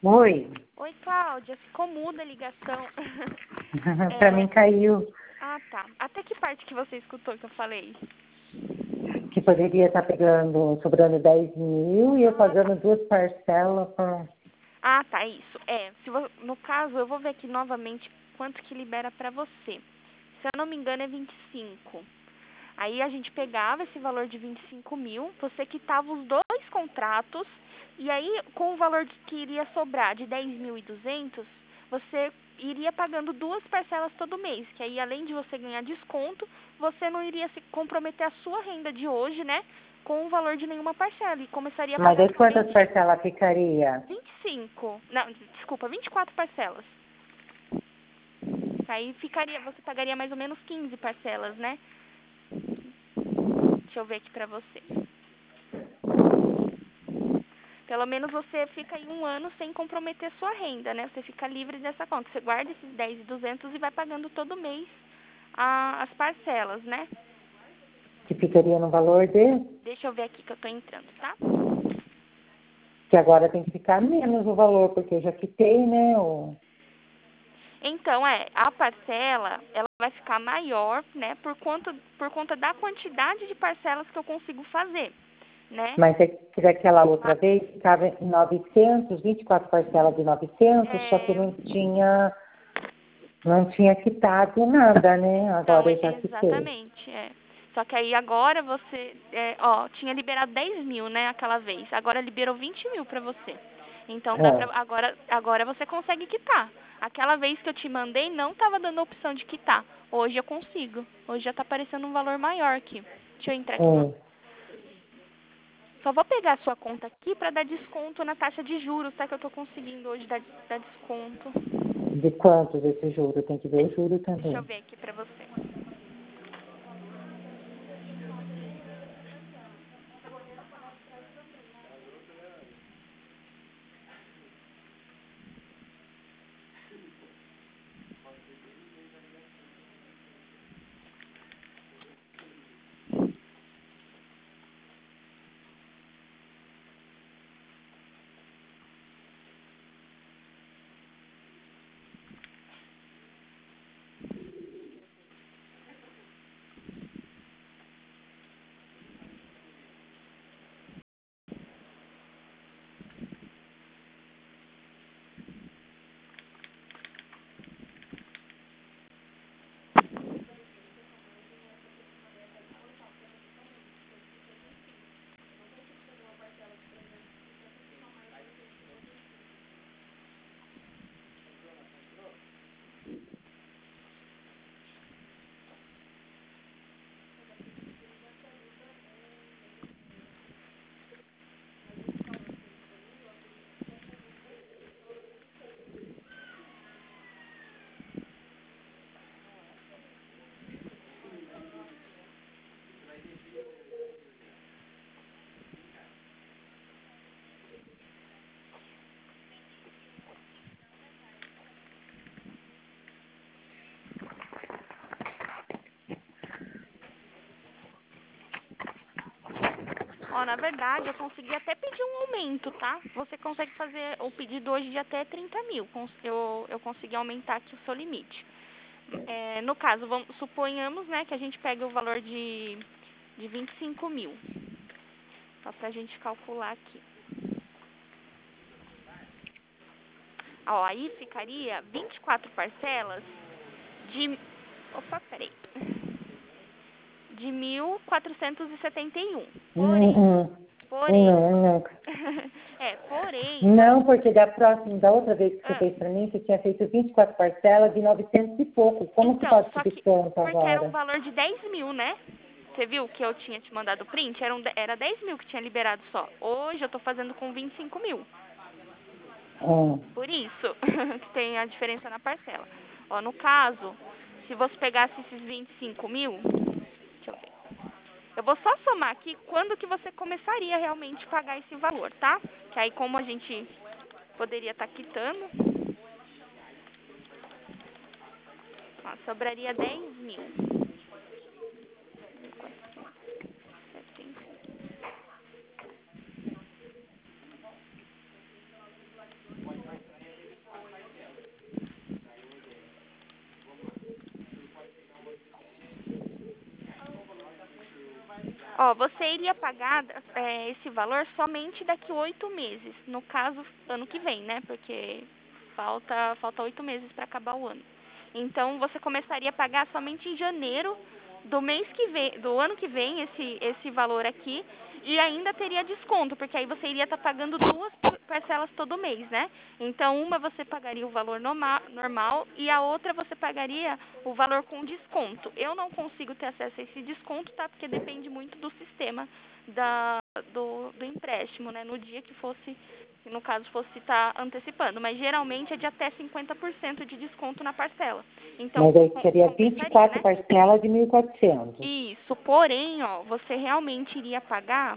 Oi. Oi, Cláudia. Ficou muda a ligação. Pra mim caiu. Ah, tá. Até que parte que você escutou que eu falei? Que poderia estar sobrando 10 mil e eu pagando duas parcelas por... Ah, tá, isso. No caso, eu vou ver aqui novamente quanto que libera pra você. Se eu não me engano, é 25. Aí a gente pegava esse valor de 25 mil, você quitava os dois contratos, e aí com o valor que iria sobrar de 10.200, você iria pagando duas parcelas todo mês, que aí além de você ganhar desconto, você não iria se comprometer a sua renda de hoje, né, com o valor de nenhuma parcela, e começaria a Mas pagar aí quantas somente parcelas ficaria? 25, não, desculpa, 24 parcelas. Aí você pagaria mais ou menos 15 parcelas, né? Deixa eu ver aqui pra você. Pelo menos você fica aí um ano sem comprometer sua renda, né? Você fica livre dessa conta. Você guarda esses 10.200 e vai pagando todo mês as parcelas, né? Que ficaria no valor de... Deixa eu ver aqui que eu tô entrando, tá? Que agora tem que ficar menos o valor, porque eu já quitei, né? Então, a parcela, ela vai ficar maior, né? Por conta da quantidade de parcelas que eu consigo fazer, né? Mas é que daquela outra vez ficava em 900, 24 parcelas de 900, só que não tinha quitado nada, né? Então, Agora eu já quitei. exatamente, Só que aí agora você, tinha liberado 10 mil, né, aquela vez. Agora liberou 20 mil pra você. Então, agora você consegue quitar. Aquela vez que eu te mandei, não tava dando a opção de quitar. Hoje eu consigo. Hoje já tá aparecendo um valor maior aqui. Deixa eu entrar aqui. Só vou pegar a sua conta aqui pra dar desconto na taxa de juros, tá? Que eu tô conseguindo hoje dar desconto. De quantos esse juro? Tem que ver o juro Deixa eu também. ver aqui pra você. Na verdade, eu consegui até pedir um aumento, tá? Você consegue fazer o pedido hoje de até 30 mil. Eu consegui aumentar aqui o seu limite. No caso, suponhamos, né, que a gente pegue o valor de 25 mil. Só pra gente calcular aqui. Aí ficaria 24 parcelas de... Opa, peraí. De 1.471. Porém... Não. Porém... Não, porque da outra vez que você fez pra mim, você tinha feito 24 parcelas de 900 e pouco. Como que pode subir tanto Porque era um agora? valor de 10 mil, né? Você viu que eu tinha te mandado o print? Era 10 mil que tinha liberado só. Hoje eu tô fazendo com 25 mil. Por isso que tem a diferença na parcela. No caso, se você pegasse esses 25 mil... Deixa eu ver. Eu vou só somar aqui quando que você começaria realmente a pagar esse valor, tá? Que aí como a gente poderia estar quitando, sobraria 10 mil. Ó, você iria pagar esse valor somente daqui 8 meses. No caso, ano que vem, né? Porque falta 8 meses para acabar o ano. Então, você começaria a pagar somente em janeiro do mês que vem, do ano que vem, esse valor aqui. E ainda teria desconto, porque aí você iria estar pagando 2 parcelas todo mês, né? Então, uma você pagaria o valor normal e a outra você pagaria o valor com desconto. Eu não consigo ter acesso a esse desconto, tá? Porque depende muito do sistema do empréstimo, né? No dia que fosse, no caso, fosse estar antecipando. Mas geralmente é de até 50% de desconto na parcela. Então, Mas aí seria 24 né? parcelas de 1.400. Isso, porém, ó, você realmente iria pagar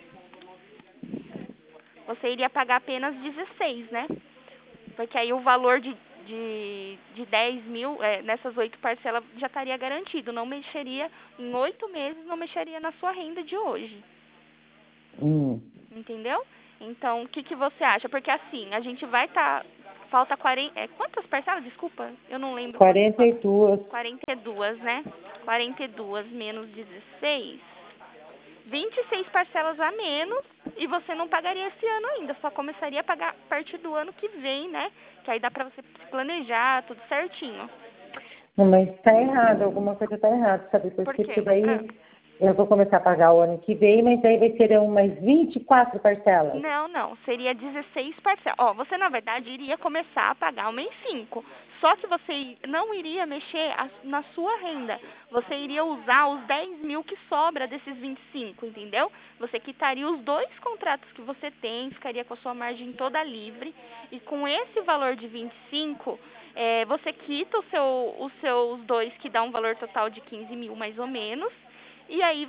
apenas 16, né? Porque aí o valor de 10 mil, nessas 8 parcelas, já estaria garantido. Não mexeria, em 8 meses, não mexeria na sua renda de hoje. Entendeu? Então, o que você acha? Porque assim, a gente vai estar... falta 40... quantas parcelas? Desculpa, eu não lembro. 42. 42, né? 42 menos 16... 26 parcelas a menos e você não pagaria esse ano ainda, só começaria a pagar a partir do ano que vem, né? Que aí dá pra você se planejar, tudo certinho. Não, mas tá errado, alguma coisa tá errada, sabe? Por Porque quê? daí eu vou começar a pagar o ano que vem, mas aí vai ser umas 24 parcelas. Não, seria 16 parcelas. Ó, você na verdade iria começar a pagar o mês 5. Só que você não iria mexer na sua renda. Você iria usar os 10 mil que sobra desses 25, entendeu? Você quitaria os 2 contratos que você tem, ficaria com a sua margem toda livre. E com esse valor de 25, você quita os seus 2, que dá um valor total de 15 mil mais ou menos. E aí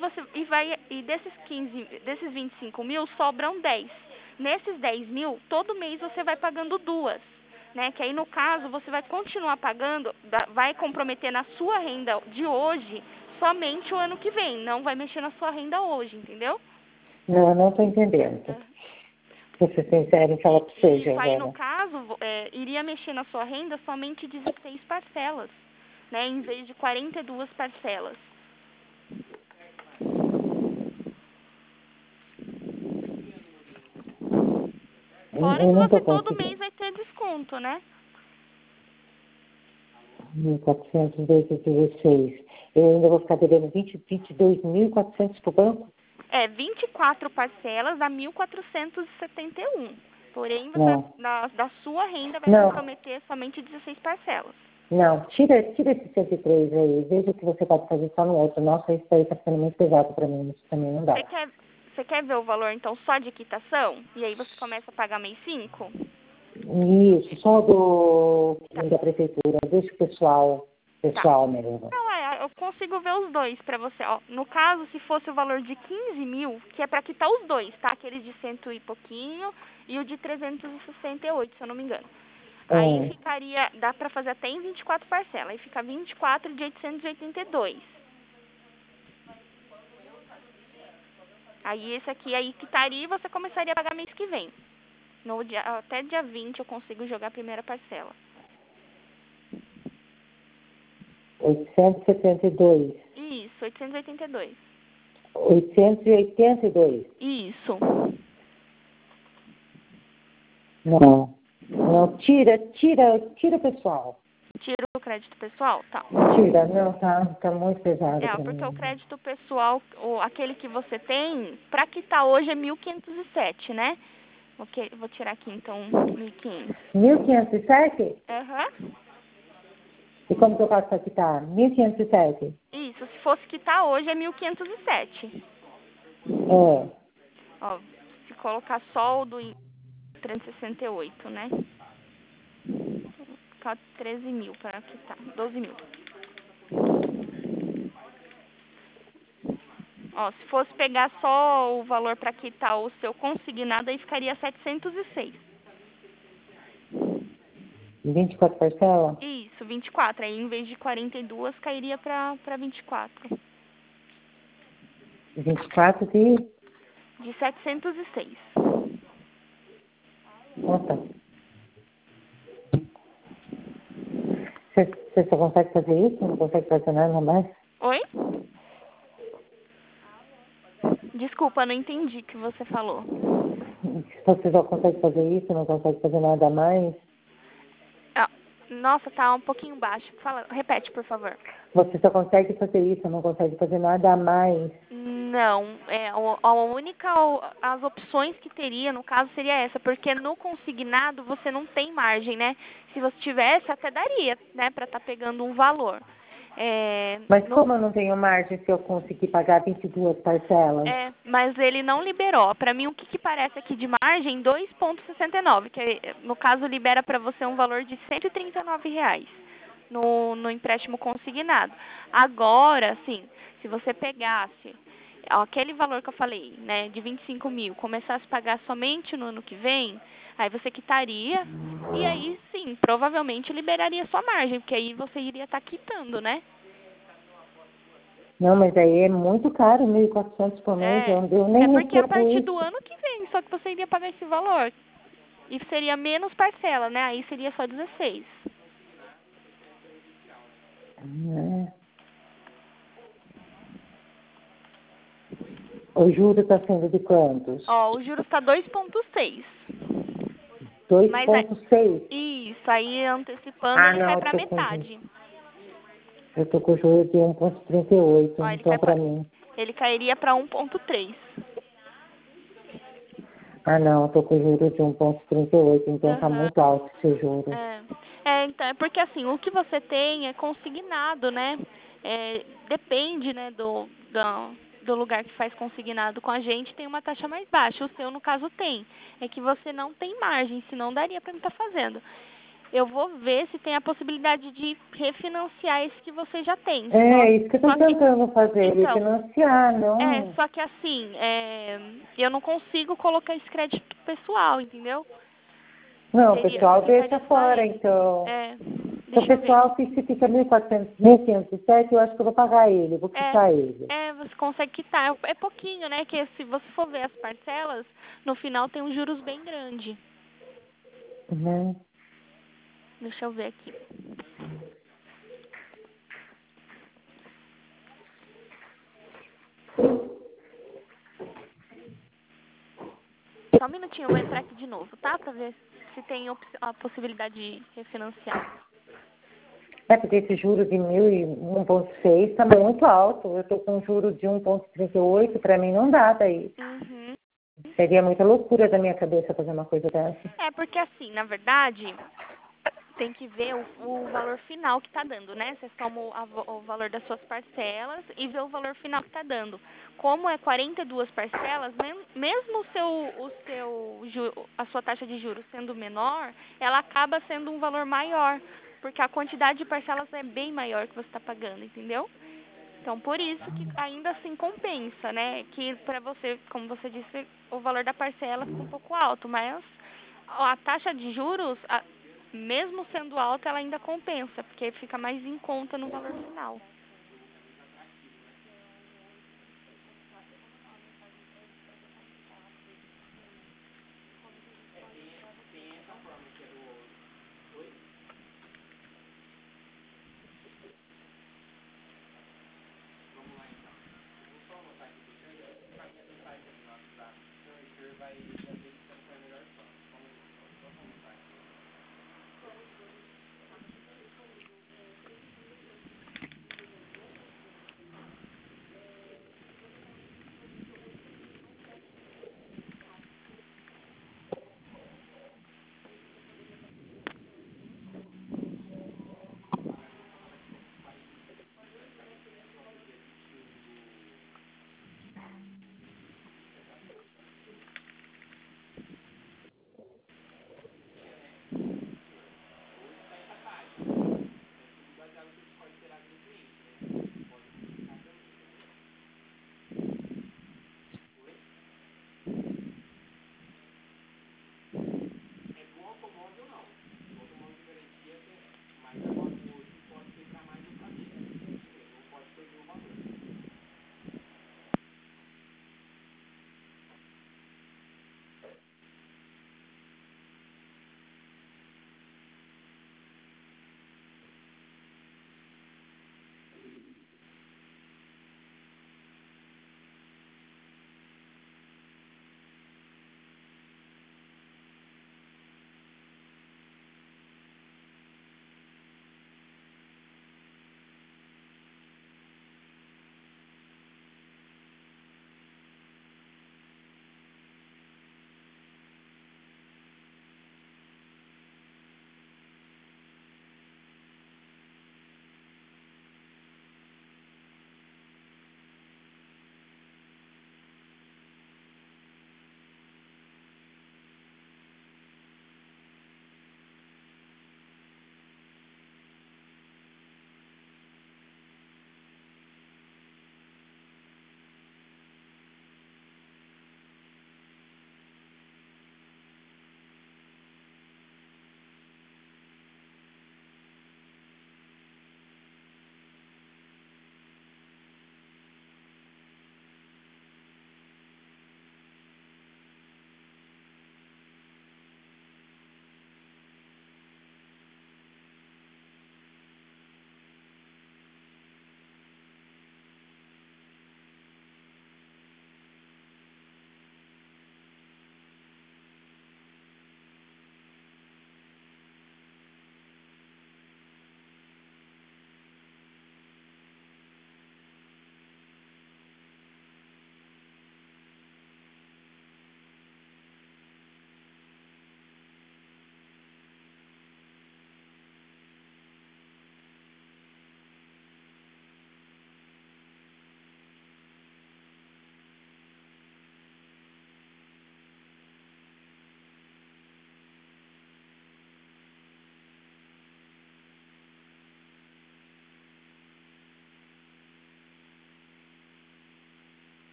desses 25 mil sobram 10. Nesses 10 mil, todo mês você vai pagando 2, né? Que aí no caso você vai continuar pagando, vai comprometer na sua renda de hoje somente o ano que vem, não vai mexer na sua renda hoje, entendeu? Não tô entendendo. Vou ser sincera e falar pra você, Isso, aí no Giovana. caso, iria mexer na sua renda somente 16 parcelas, né? Em vez de 42 parcelas. Fora Eu que não tô você todo mês conseguindo. vai ter desconto, né? 1.400 vezes 16. Eu ainda vou ficar devendo 22.400 pro banco? 24 parcelas a 1.471. Porém, você Não. da sua renda vai Não. comprometer somente 16 parcelas. Não, tira esse 103 aí. Veja o que você pode fazer só no outro. Nossa, isso aí tá ficando muito pesado pra mim. Isso também não dá. Você quer ver o valor, então, só de quitação? E aí você começa a pagar mês 5? Isso, só da prefeitura. Deixa o pessoal Tá. mesmo. Não, eu consigo ver os dois pra você. Ó, no caso, se fosse o valor de 15 mil, que é pra quitar os dois, tá? Aquele de cento e pouquinho e o de 368, se eu não me engano. Aí ficaria, dá pra fazer até em 24 parcelas. Aí fica 24 de 882. Aí esse aqui aí quitaria e você começaria a pagar mês que vem. Até dia 20 eu consigo jogar a primeira parcela. 872. Isso, 882. 882. Isso. Não. Não, tira, pessoal. Tira o crédito pessoal? Tá. Tira, não, tá muito pesado pra Porque o mim. crédito pessoal, aquele que você tem, pra quitar hoje é 1.507, né? Ok, vou tirar aqui então 1.500. 1.507? Aham. E como que eu faço pra quitar? 1.507? Isso, se fosse quitar hoje é 1.507. É. Ó, se colocar soldo e 368, né? Ficar 13 mil para quitar, 12 mil. Ó, se fosse pegar só o valor para quitar o seu consignado, aí ficaria 706. 24 parcelas? Isso, 24. Aí em vez de 42, cairia para 24. 24 de... De 706. Nossa. Você só consegue fazer isso? Não consegue fazer nada mais? Oi? Desculpa, não entendi o que você falou. Você só consegue fazer isso, não consegue fazer nada a mais? Ah, nossa, tá um pouquinho baixo. Fala, repete, por favor. Você só consegue fazer isso, não consegue fazer nada a mais? Não, a única, as opções que teria, no caso, seria essa, porque no consignado você não tem margem, né? Se você tivesse, até daria, né, para estar pegando um valor. Mas como eu não tenho margem se eu conseguir pagar 22 parcelas? Mas ele não liberou. Para mim, o que parece aqui de margem? 2,69, que no caso libera para você um valor de R$ 139 no empréstimo consignado. Agora, assim, se você pegasse aquele valor que eu falei, né, de 25 mil, começasse a pagar somente no ano que vem, aí você quitaria e aí sim, provavelmente liberaria sua margem, porque aí você iria estar quitando, né? Não, mas aí é muito caro, 1.400 por mês, eu nem porque a recebo partir isso. do ano que vem, só que você iria pagar esse valor. E seria menos parcela, né? Aí seria só 16. O juro está sendo de quantos? Ó, o juros está 2,6. 2,6? Isso, aí antecipando ele cai para metade. Eu tô com o juro de 1,38, Ó, então para mim. Ele cairia para 1,3. Ah, não, eu tô com o juro de 1,38, então tá muito alto esse juro. Então, é porque assim, o que você tem é consignado, né? Depende, né, do lugar que faz consignado com a gente, tem uma taxa mais baixa. O seu, no caso, tem. É que você não tem margem, senão daria para mim estar fazendo. Eu vou ver se tem a possibilidade de refinanciar esse que você já tem. Isso que eu tô tentando fazer, refinanciar, não... Só que assim, eu não consigo colocar esse crédito pessoal, entendeu? Não, o pessoal deixa fora, então. Se o pessoal se fica 1.400, 1.507, eu acho que eu vou pagar ele, vou quitar ele. Você consegue quitar. É pouquinho, né? Que se você for ver as parcelas, no final tem um juros bem grande. Deixa eu ver aqui. Só um minutinho, eu vou entrar aqui de novo, tá? Pra ver se tem a possibilidade de refinanciar. Porque esse juro de 1.6 está muito alto. Eu estou com um juro de 1,38, para mim não dá daí. Seria muita loucura da minha cabeça fazer uma coisa dessa. Porque assim, na verdade, tem que ver o valor final que está dando, né? Você toma o valor das suas parcelas e vê o valor final que está dando. Como é 42 parcelas, mesmo a sua taxa de juros sendo menor, ela acaba sendo um valor maior, porque a quantidade de parcelas é bem maior que você está pagando, entendeu? Então, por isso que ainda assim compensa, né? Que para você, como você disse, o valor da parcela fica um pouco alto, mas a taxa de juros, mesmo sendo alta, ela ainda compensa, porque fica mais em conta no valor final.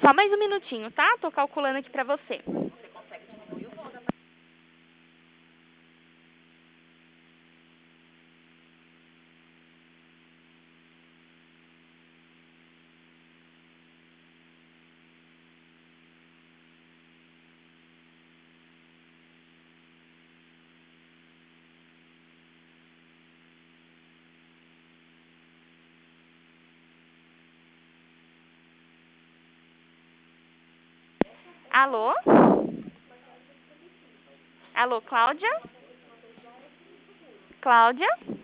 Só mais um minutinho, tá? Tô calculando aqui pra você. Alô? Alô, Cláudia? Cláudia?